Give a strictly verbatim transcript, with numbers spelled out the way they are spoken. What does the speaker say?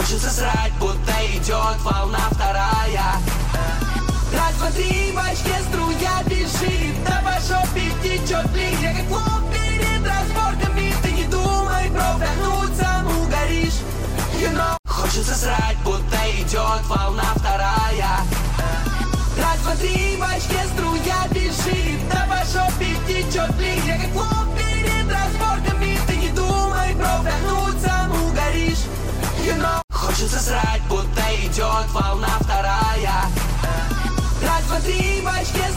Хочется срать, будто идет волна вторая. Раз, два, три, в бачке струя бежит, да по жопе течет блин. Я как лоб перед разборками, ты не думай, профануться, ну горишь, you know. Хочется срать, будто идет волна вторая. Раз, два, три, в бачке струя бежит, да по жопе течет блин. Я как лоб